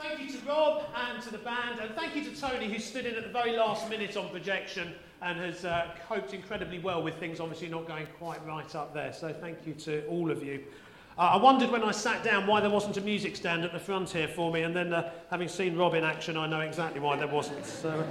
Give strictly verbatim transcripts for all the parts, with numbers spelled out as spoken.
Thank you to Rob and to the band, and thank you to Tony, who stood in at the very last minute on projection and has uh, coped incredibly well with things obviously not going quite right up there. So thank you to all of you. Uh, I wondered when I sat down why there wasn't a music stand at the front here for me, and then uh, having seen Rob in action, I know exactly why there wasn't. So,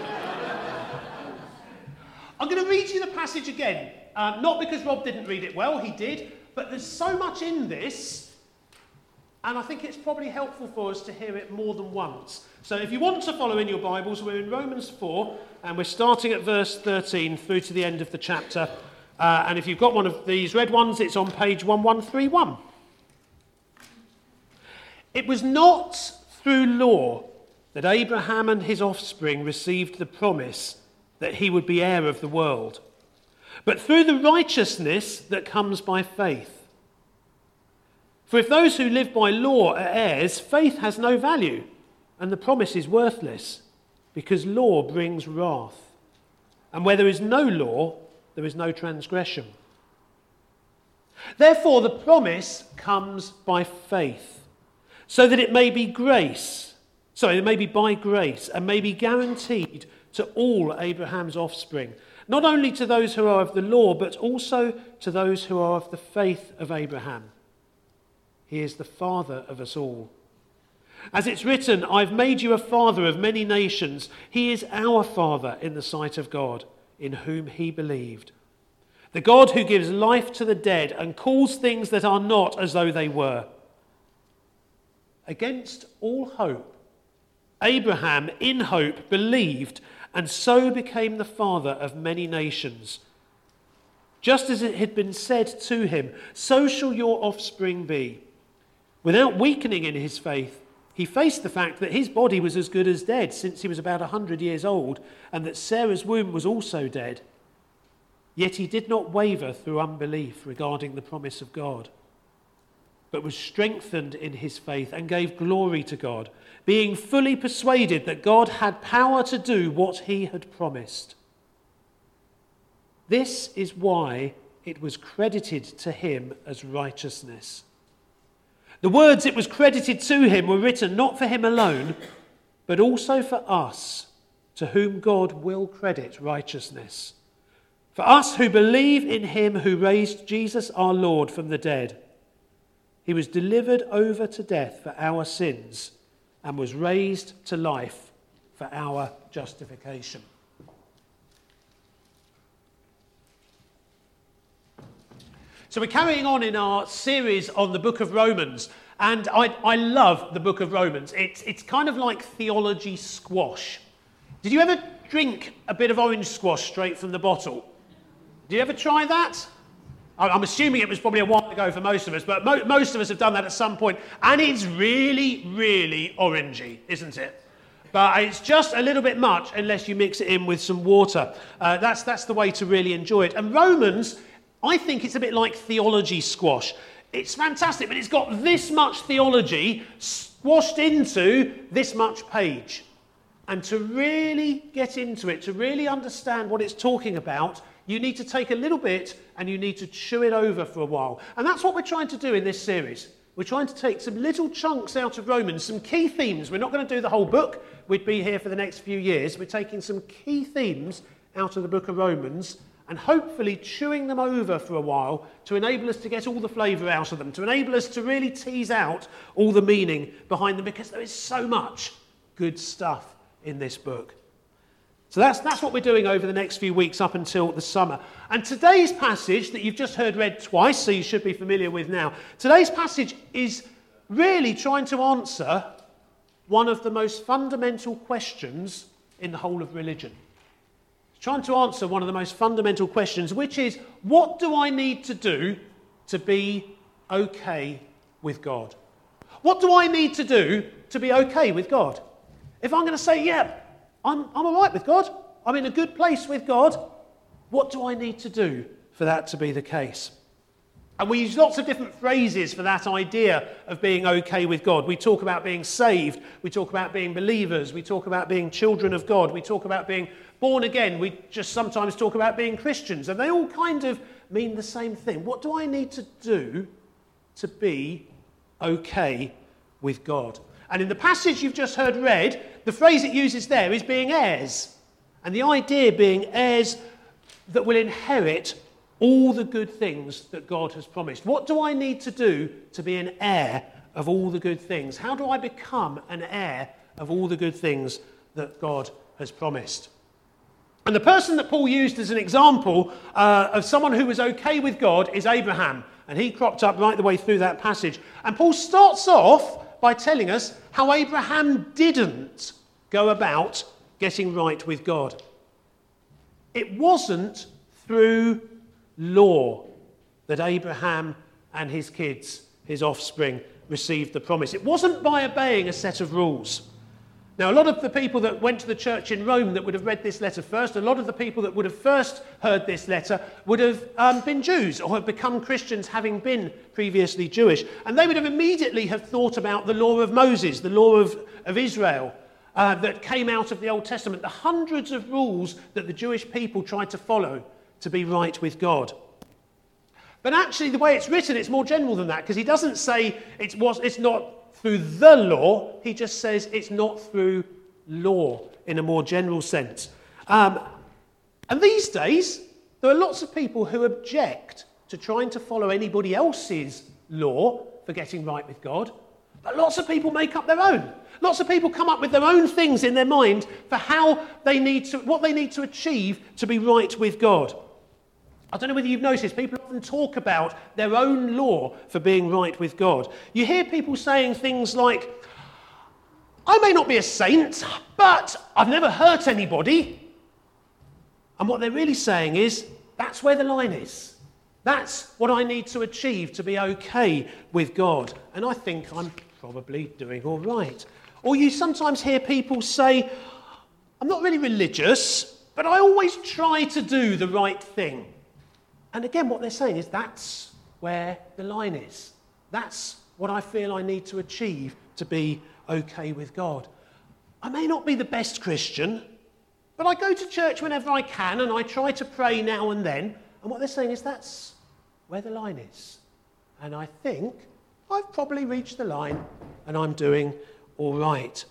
I'm going to read you the passage again, uh, not because Rob didn't read it well, he did, but there's so much in this. And I think it's probably helpful for us to hear it more than once. So if you want to follow in your Bibles, we're in Romans four, and we're starting at verse thirteen through to the end of the chapter. Uh, and if you've got one of these red ones, it's on page eleven thirty-one. It was not through law that Abraham and his offspring received the promise that he would be heir of the world, but through the righteousness that comes by faith. For if those who live by law are heirs, faith has no value, and the promise is worthless, because law brings wrath. And where there is no law, there is no transgression. Therefore, the promise comes by faith, so that it may be grace, sorry, it may be by grace, and may be guaranteed to all Abraham's offspring, not only to those who are of the law, but also to those who are of the faith of Abraham. He is the father of us all. As it's written, I've made you a father of many nations. He is our Father in the sight of God, in whom he believed. The God who gives life to the dead and calls things that are not as though they were. Against all hope, Abraham in hope believed, and so became the father of many nations. Just as it had been said to him, so shall your offspring be. Without weakening in his faith, he faced the fact that his body was as good as dead since he was about a hundred years old, and that Sarah's womb was also dead. Yet he did not waver through unbelief regarding the promise of God, but was strengthened in his faith and gave glory to God, being fully persuaded that God had power to do what he had promised. This is why it was credited to him as righteousness. The words "it was credited to him" were written not for him alone, but also for us, to whom God will credit righteousness. For us who believe in him who raised Jesus our Lord from the dead. He was delivered over to death for our sins and was raised to life for our justification. So we're carrying on in our series on the book of Romans, and I, I love the book of Romans. It's, it's kind of like theology squash. Did you ever drink a bit of orange squash straight from the bottle? Did you ever try that? I'm assuming it was probably a while ago for most of us, but mo- most of us have done that at some point, and it's really, really orangey, isn't it? But it's just a little bit much unless you mix it in with some water. Uh, that's, that's the way to really enjoy it. And Romans, I think it's a bit like theology squash. It's fantastic, but it's got this much theology squashed into this much page. And to really get into it, to really understand what it's talking about, you need to take a little bit and you need to chew it over for a while. And that's what we're trying to do in this series. We're trying to take some little chunks out of Romans, some key themes. We're not going to do the whole book. We'd be here for the next few years. We're taking some key themes out of the book of Romans and hopefully chewing them over for a while to enable us to get all the flavour out of them, to enable us to really tease out all the meaning behind them, because there is so much good stuff in this book. So that's, that's what we're doing over the next few weeks up until the summer. And today's passage that you've just heard read twice, so you should be familiar with now, today's passage is really trying to answer one of the most fundamental questions in the whole of religion. Trying to answer one of the most fundamental questions, which is, what do I need to do to be okay with God? What do I need to do to be okay with God? If I'm going to say, yeah, I'm, I'm all right with God, I'm in a good place with God, what do I need to do for that to be the case? And we use lots of different phrases for that idea of being okay with God. We talk about being saved, we talk about being believers, we talk about being children of God, we talk about being born again, we just sometimes talk about being Christians, and they all kind of mean the same thing. What do I need to do to be okay with God? And in the passage you've just heard read, the phrase it uses there is being heirs. And the idea being heirs that will inherit all the good things that God has promised. What do I need to do to be an heir of all the good things? How do I become an heir of all the good things that God has promised? And the person that Paul used as an example uh, of someone who was okay with God is Abraham. And he cropped up right the way through that passage. And Paul starts off by telling us how Abraham didn't go about getting right with God. It wasn't through law that Abraham and his kids, his offspring, received the promise. It wasn't by obeying a set of rules. Now, a lot of the people that went to the church in Rome that would have read this letter first, a lot of the people that would have first heard this letter would have um, been Jews or have become Christians having been previously Jewish. And they would have immediately have thought about the law of Moses, the law of, of Israel uh, that came out of the Old Testament, the hundreds of rules that the Jewish people tried to follow to be right with God. But actually, the way it's written, it's more general than that, because he doesn't say it was, it's not through the law, he just says it's not through law in a more general sense. Um, and these days, there are lots of people who object to trying to follow anybody else's law for getting right with God. But lots of people make up their own. Lots of people come up with their own things in their mind for how they need to, what they need to achieve to be right with God. I don't know whether you've noticed, people often talk about their own law for being right with God. You hear people saying things like, I may not be a saint, but I've never hurt anybody. And what they're really saying is, that's where the line is. That's what I need to achieve to be okay with God. And I think I'm probably doing all right. Or you sometimes hear people say, I'm not really religious, but I always try to do the right thing. And again, what they're saying is that's where the line is. That's what I feel I need to achieve to be okay with God. I may not be the best Christian, but I go to church whenever I can and I try to pray now and then. And what they're saying is that's where the line is. And I think I've probably reached the line and I'm doing all right.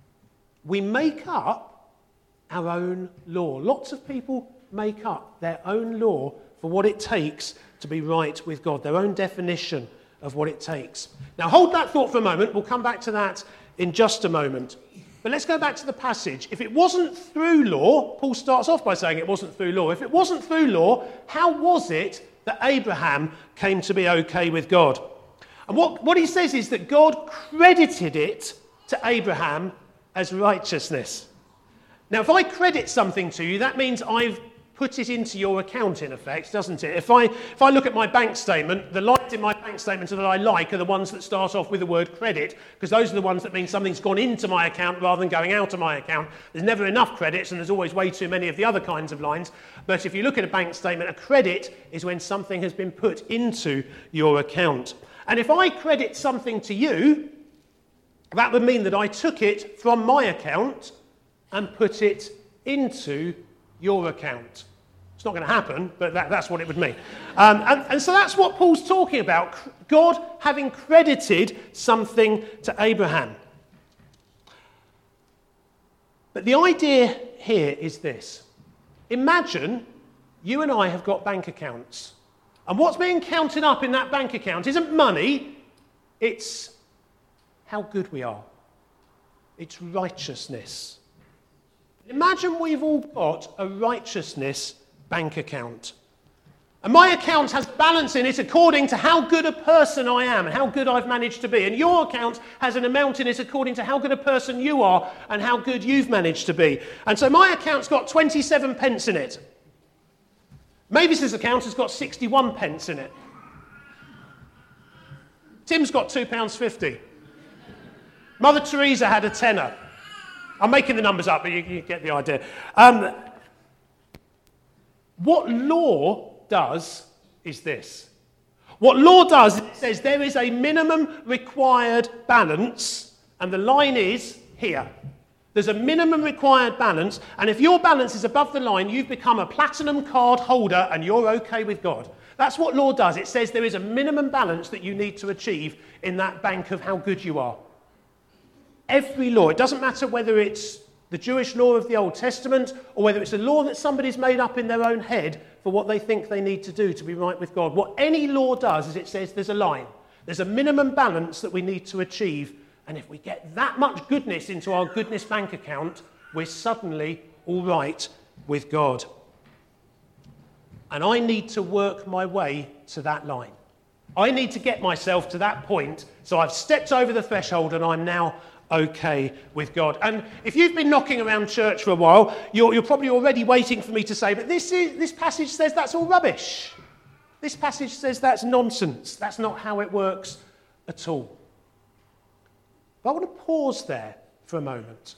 We make up our own law. Lots of people make up their own law for what it takes to be right with God, their own definition of what it takes. Now hold that thought for a moment, we'll come back to that in just a moment. But let's go back to the passage. If it wasn't through law, Paul starts off by saying it wasn't through law. If it wasn't through law, how was it that Abraham came to be okay with God? And what, what he says is that God credited it to Abraham as righteousness. Now if I credit something to you, that means I've put it into your account, in effect, doesn't it? If I if I look at my bank statement, the lines in my bank statement that I like are the ones that start off with the word credit, because those are the ones that mean something's gone into my account rather than going out of my account. There's never enough credits, and there's always way too many of the other kinds of lines. But if you look at a bank statement, a credit is when something has been put into your account. And if I credit something to you, that would mean that I took it from my account and put it into your account. It's not going to happen, but that, that's what it would mean. Um, and, and so that's what Paul's talking about, God having credited something to Abraham. But the idea here is this. Imagine you and I have got bank accounts, and what's being counted up in that bank account isn't money, it's how good we are. It's righteousness. Imagine we've all got a righteousness bank account. And my account has balance in it according to how good a person I am and how good I've managed to be. And your account has an amount in it according to how good a person you are and how good you've managed to be. And so my account's got twenty-seven pence in it. Mavis's account has got sixty-one pence in it. Tim's got two pounds fifty. Mother Teresa had a tenner. I'm making the numbers up, but you, you get the idea. Um, what law does is this. What law does is it says there is a minimum required balance, and the line is here. There's a minimum required balance, and if your balance is above the line, you've become a platinum card holder and you're okay with God. That's what law does. It says there is a minimum balance that you need to achieve in that bank of how good you are. every law, it doesn't matter whether it's the Jewish law of the Old Testament or whether it's a law that somebody's made up in their own head for what they think they need to do to be right with God. What any law does is it says there's a line. There's a minimum balance that we need to achieve. And if we get that much goodness into our goodness bank account, we're suddenly all right with God. And I need to work my way to that line. I need to get myself to that point so I've stepped over the threshold and I'm now okay with God. And if you've been knocking around church for a while, you're, you're probably already waiting for me to say, but this, is, this passage says that's all rubbish. This passage says that's nonsense. That's not how it works at all. But I want to pause there for a moment.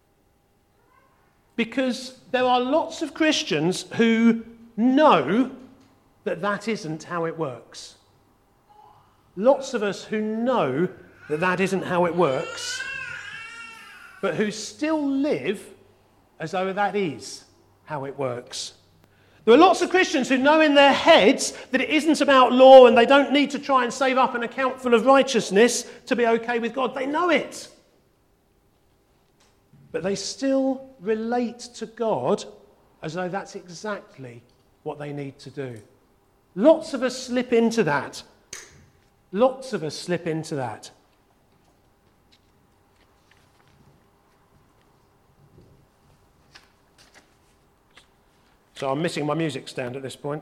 Because there are lots of Christians who know that that isn't how it works. Lots of us who know that that isn't how it works, but who still live as though that is how it works. There are lots of Christians who know in their heads that it isn't about law and they don't need to try and save up an account full of righteousness to be okay with God. They know it. But they still relate to God as though that's exactly what they need to do. Lots of us slip into that. Lots of us slip into that. So I'm missing my music stand at this point.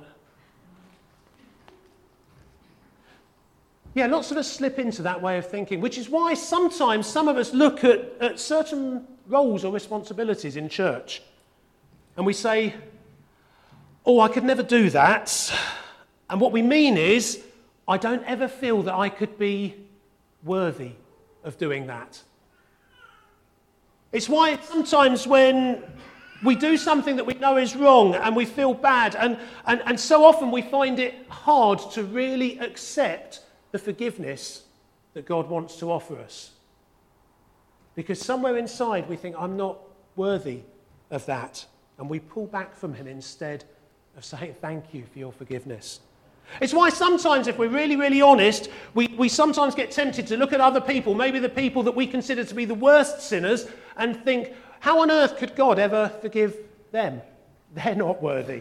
Yeah, lots of us slip into that way of thinking, which is why sometimes some of us look at, at certain roles or responsibilities in church and we say, oh, I could never do that. And what we mean is, I don't ever feel that I could be worthy of doing that. It's why sometimes when we do something that we know is wrong and we feel bad, and, and, and so often we find it hard to really accept the forgiveness that God wants to offer us. Because somewhere inside we think, I'm not worthy of that. And we pull back from him instead of saying, thank you for your forgiveness. It's why sometimes, if we're really, really honest, we, we sometimes get tempted to look at other people, maybe the people that we consider to be the worst sinners, and think, how on earth could God ever forgive them? They're not worthy.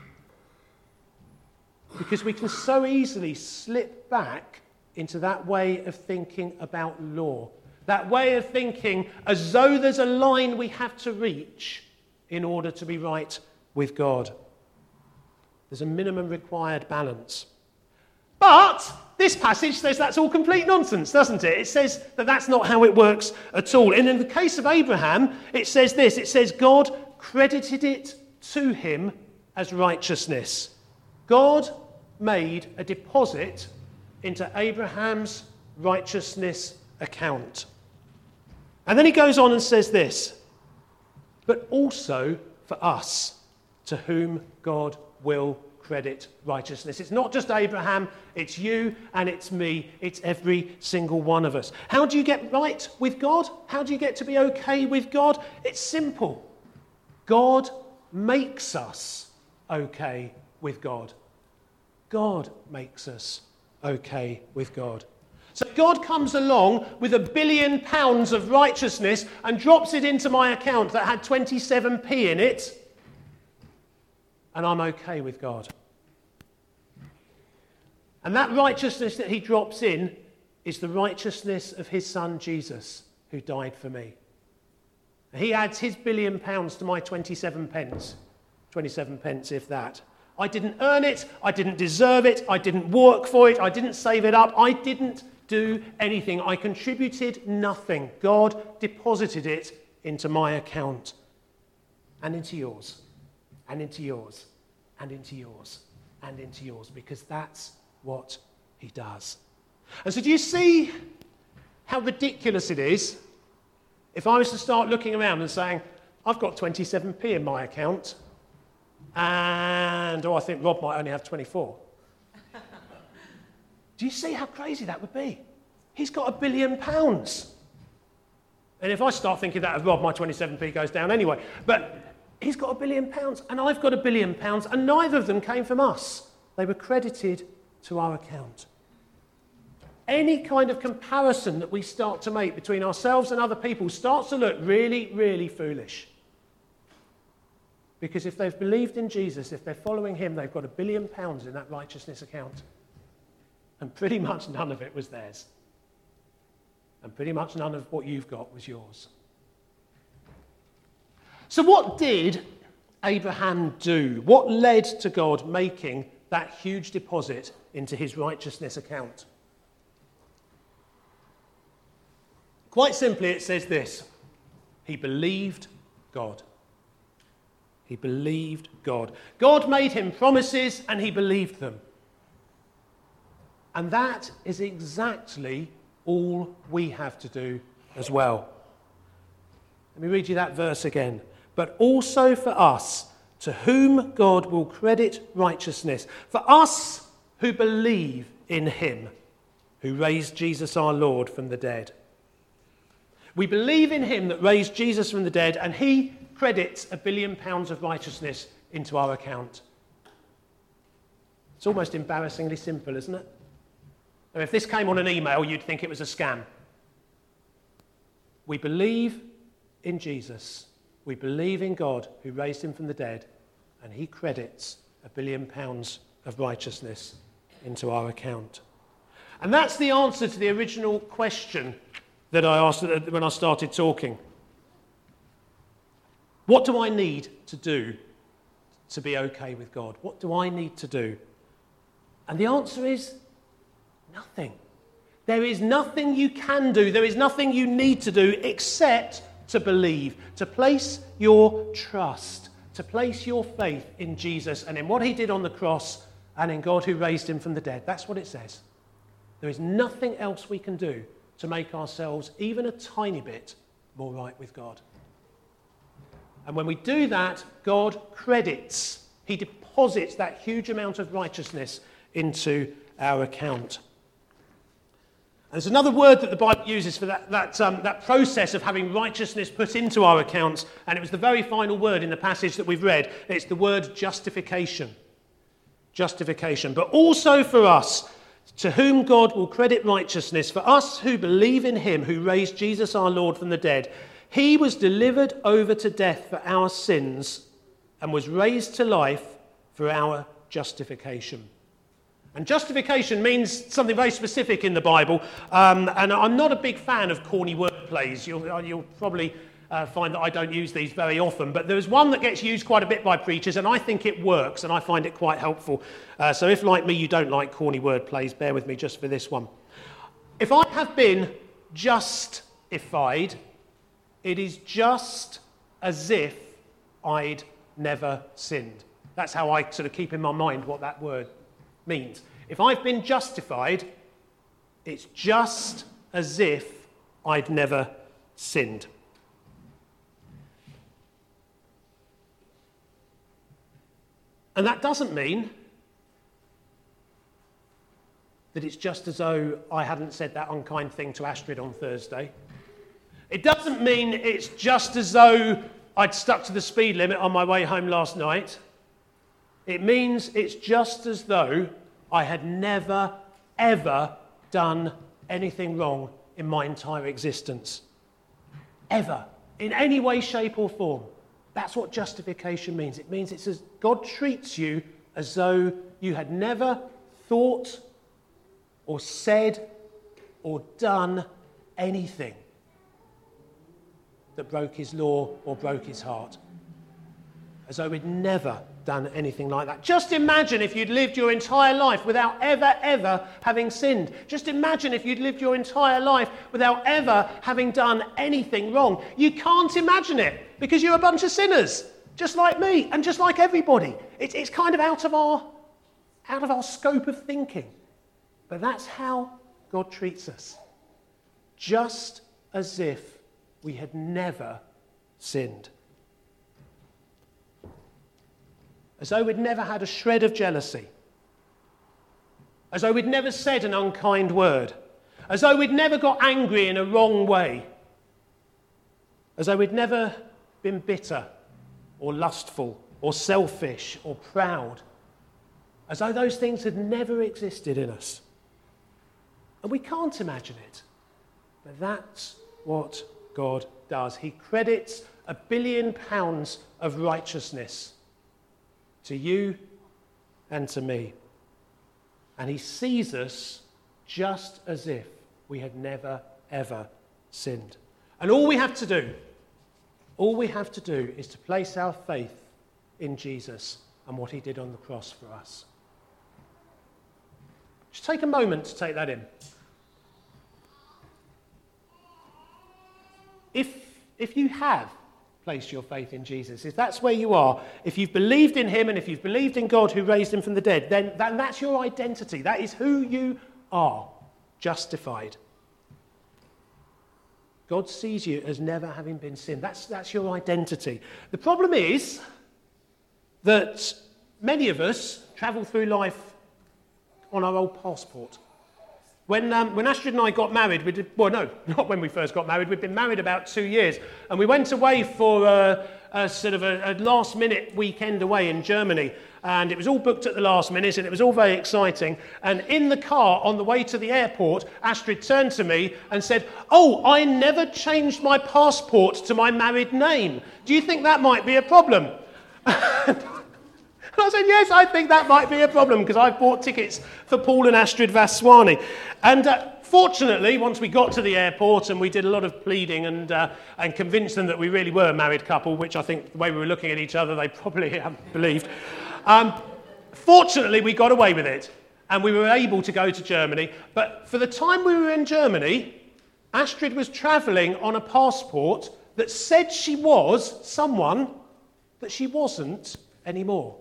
Because we can so easily slip back into that way of thinking about law, that way of thinking as though there's a line we have to reach in order to be right with God. There's a minimum required balance. But this passage says that's all complete nonsense, doesn't it? It says that that's not how it works at all. And in the case of Abraham, it says this. It says God credited it to him as righteousness. God made a deposit into Abraham's righteousness account. And then he goes on and says this, but also for us, to whom God will credit righteousness. It's not just Abraham, it's you and it's me, it's every single one of us. How do you get right with God? How do you get to be okay with God? It's simple. God makes us okay with God. God makes us okay with God. So God comes along with a billion pounds of righteousness and drops it into my account that had twenty-seven p in it, and I'm okay with God. And that righteousness that he drops in is the righteousness of his son Jesus, who died for me. He adds his billion pounds to my twenty-seven pence. twenty-seven pence, if that. I didn't earn it, I didn't deserve it, I didn't work for it, I didn't save it up, I didn't do anything. I contributed nothing. God deposited it into my account and into yours, and into yours, and into yours, and into yours, because that's what he does. And so do you see how ridiculous it is if I was to start looking around and saying, I've got twenty-seven p in my account, and oh, I think Rob might only have twenty-four. Do you see how crazy that would be? He's got a billion pounds. And if I start thinking that of Rob, my twenty-seven p goes down anyway. But he's got a billion pounds, and I've got a billion pounds, and neither of them came from us. They were credited to our account. any kind of comparison that we start to make between ourselves and other people starts to look really, really foolish. Because if they've believed in Jesus, if they're following him, they've got a billion pounds in that righteousness account. And pretty much none of it was theirs. And pretty much none of what you've got was yours. So what did Abraham do? What led to God making that huge deposit into his righteousness account? Quite simply, it says this: he believed God. He believed God. God made him promises and he believed them. And that is exactly all we have to do as well. Let me read you that verse again. But also for us, to whom God will credit righteousness, for us who believe in him who raised Jesus our Lord from the dead. We believe in him that raised Jesus from the dead, and he credits a billion pounds of righteousness into our account. It's almost embarrassingly simple, isn't it? Now, if this came on an email, you'd think it was a scam. We believe in Jesus. We believe in God who raised him from the dead, and he credits a billion pounds of righteousness into our account. And that's the answer to the original question that I asked when I started talking. What do I need to do to be okay with God? What do I need to do? And the answer is nothing. There is nothing you can do. There is nothing you need to do except to believe, to place your trust, to place your faith in Jesus and in what he did on the cross and in God who raised him from the dead. That's what it says. There is nothing else we can do to make ourselves even a tiny bit more right with God. And when we do that, God credits, he deposits that huge amount of righteousness into our account. And there's another word that the Bible uses for that, that, um, that process of having righteousness put into our accounts, and it was the very final word in the passage that we've read. It's the word justification. Justification. But also for us, to whom God will credit righteousness, for us who believe in him who raised Jesus our Lord from the dead. He was delivered over to death for our sins and was raised to life for our justification. And justification means something very specific in the Bible, um, and I'm not a big fan of corny word plays. You'll, you'll probably uh, find that I don't use these very often, but there's one that gets used quite a bit by preachers, and I think it works, and I find it quite helpful. Uh, so if, like me, you don't like corny word plays, bear with me just for this one. If I have been justified, it is just as if I'd never sinned. That's how I sort of keep in my mind what that word means. If I've been justified, it's just as if I'd never sinned. And that doesn't mean that it's just as though I hadn't said that unkind thing to Astrid on Thursday. It doesn't mean it's just as though I'd stuck to the speed limit on my way home last night. It means it's just as though I had never, ever done anything wrong in my entire existence. Ever. In any way, shape or form. That's what justification means. It means it's as God treats you as though you had never thought or said or done anything that broke his law or broke his heart. As though we'd never done anything like that. Just imagine if you'd lived your entire life without ever, ever having sinned. Just imagine if you'd lived your entire life without ever having done anything wrong. You can't imagine it because you're a bunch of sinners, just like me and just like everybody. It's, it's kind of out of our, out of our scope of thinking. But that's how God treats us. Just as if we had never sinned. As though we'd never had a shred of jealousy. As though we'd never said an unkind word. As though we'd never got angry in a wrong way. As though we'd never been bitter or lustful or selfish or proud. As though those things had never existed in us. And we can't imagine it. But that's what God does. He credits a billion pounds of righteousness to you and to me. And he sees us just as if we had never, ever sinned. And all we have to do, all we have to do is to place our faith in Jesus and what he did on the cross for us. Just take a moment to take that in. If, if you have placed your faith in Jesus, if that's where you are, if you've believed in him and if you've believed in God who raised him from the dead, then that, that's your identity. That is who you are, justified. God sees you as never having been sinned. That's, that's your identity. The problem is that many of us travel through life on our old passport. When, um, when Astrid and I got married, we did, well, no, not when we first got married. We'd been married about two years. And we went away for a, a sort of a, a last-minute weekend away in Germany. And it was all booked at the last minute, and it was all very exciting. And in the car on the way to the airport, Astrid turned to me and said, "Oh, I never changed my passport to my married name. Do you think that might be a problem?" And I said, yes, I think that might be a problem because I've bought tickets for Paul and Astrid Vaswani. And uh, fortunately, once we got to the airport and we did a lot of pleading and uh, and convinced them that we really were a married couple, which I think the way we were looking at each other, they probably haven't believed. Um, fortunately, we got away with it and we were able to go to Germany. But for the time we were in Germany, Astrid was travelling on a passport that said she was someone that she wasn't anymore.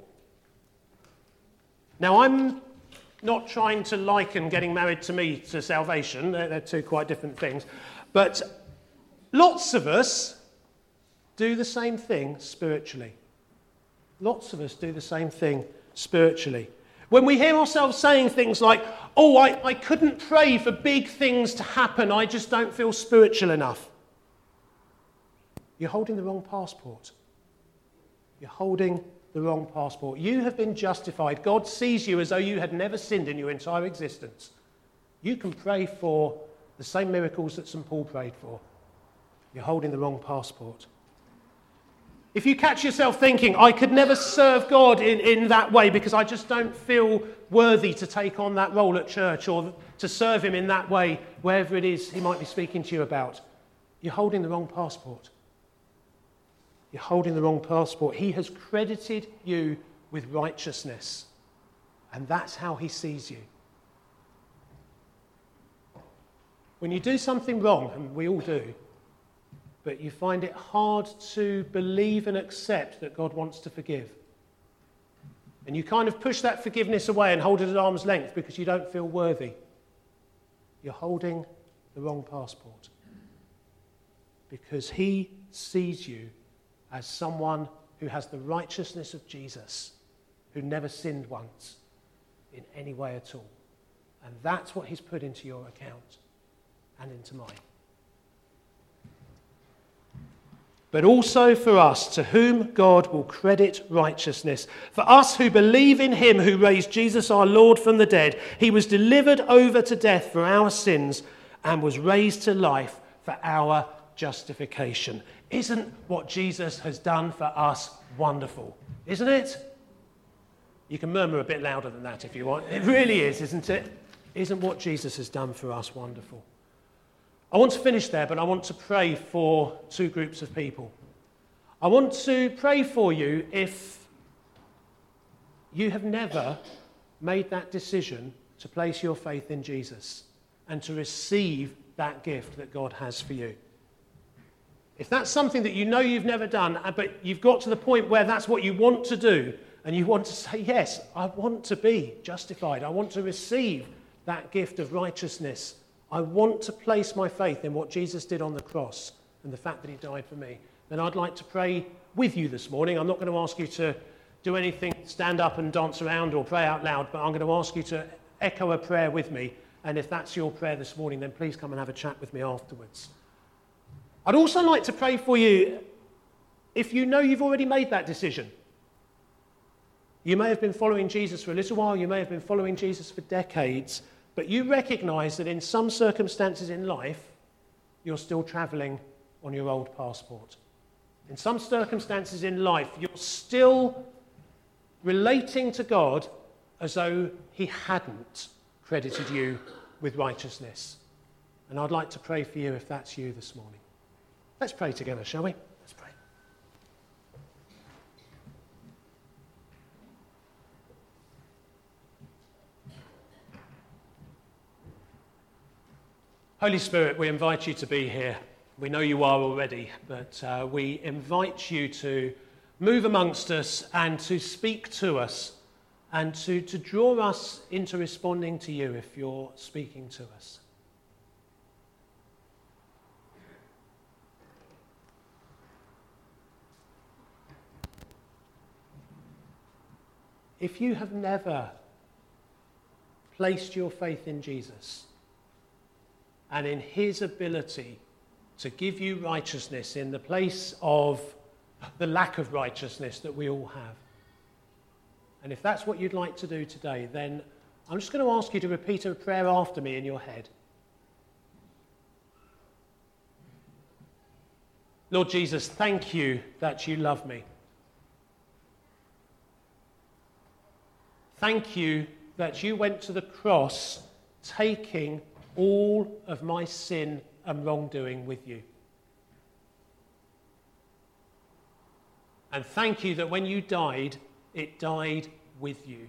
Now, I'm not trying to liken getting married to me to salvation. They're, they're two quite different things. But lots of us do the same thing spiritually. Lots of us do the same thing spiritually. When we hear ourselves saying things like, oh, I, I couldn't pray for big things to happen, I just don't feel spiritual enough. You're holding the wrong passport. You're holding the wrong passport. You have been justified. God sees you as though you had never sinned in your entire existence. You can pray for the same miracles that Saint Paul prayed for. You're holding the wrong passport. If you catch yourself thinking, I could never serve God in, in that way because I just don't feel worthy to take on that role at church or to serve him in that way, wherever it is he might be speaking to you about, you're holding the wrong passport. You're holding the wrong passport. He has credited you with righteousness. And that's how he sees you. When you do something wrong, and we all do, but you find it hard to believe and accept that God wants to forgive, and you kind of push that forgiveness away and hold it at arm's length because you don't feel worthy, you're holding the wrong passport. Because he sees you as someone who has the righteousness of Jesus, who never sinned once in any way at all. And that's what he's put into your account and into mine. But also for us, to whom God will credit righteousness. For us who believe in him who raised Jesus our Lord from the dead, he was delivered over to death for our sins and was raised to life for our justification. Isn't what Jesus has done for us wonderful? Isn't it? You can murmur a bit louder than that if you want. It really is, isn't it? Isn't what Jesus has done for us wonderful? I want to finish there, but I want to pray for two groups of people. I want to pray for you if you have never made that decision to place your faith in Jesus and to receive that gift that God has for you. If that's something that you know you've never done, but you've got to the point where that's what you want to do, and you want to say, yes, I want to be justified. I want to receive that gift of righteousness. I want to place my faith in what Jesus did on the cross and the fact that he died for me. Then I'd like to pray with you this morning. I'm not going to ask you to do anything, stand up and dance around or pray out loud, but I'm going to ask you to echo a prayer with me. And if that's your prayer this morning, then please come and have a chat with me afterwards. I'd also like to pray for you if you know you've already made that decision. You may have been following Jesus for a little while, you may have been following Jesus for decades, but but you recognise that in some circumstances in life, you're still travelling on your old passport. In some circumstances in life, you're still relating to God as though he hadn't credited you with righteousness. And I'd like to pray for you if that's you this morning. Let's pray together, shall we? Let's pray. Holy Spirit, we invite you to be here. We know you are already, but uh, we invite you to move amongst us and to speak to us and to, to draw us into responding to you if you're speaking to us. If you have never placed your faith in Jesus and in his ability to give you righteousness in the place of the lack of righteousness that we all have, and if that's what you'd like to do today, then I'm just going to ask you to repeat a prayer after me in your head. Lord Jesus, thank you that you love me. Thank you that you went to the cross taking all of my sin and wrongdoing with you. And thank you that when you died, it died with you.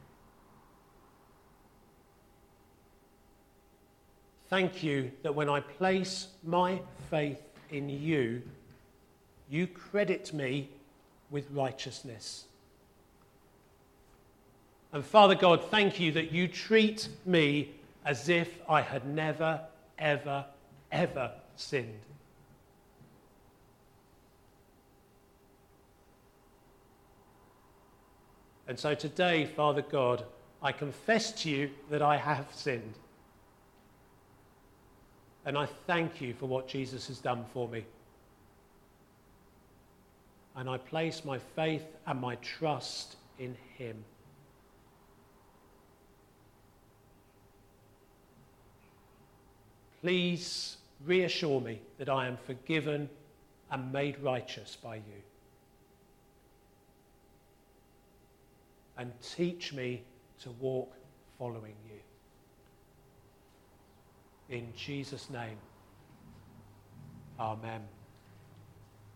Thank you that when I place my faith in you, you credit me with righteousness. And Father God, thank you that you treat me as if I had never, ever, ever sinned. And so today, Father God, I confess to you that I have sinned. And I thank you for what Jesus has done for me. And I place my faith and my trust in him. Please reassure me that I am forgiven and made righteous by you. And teach me to walk following you. In Jesus' name, amen.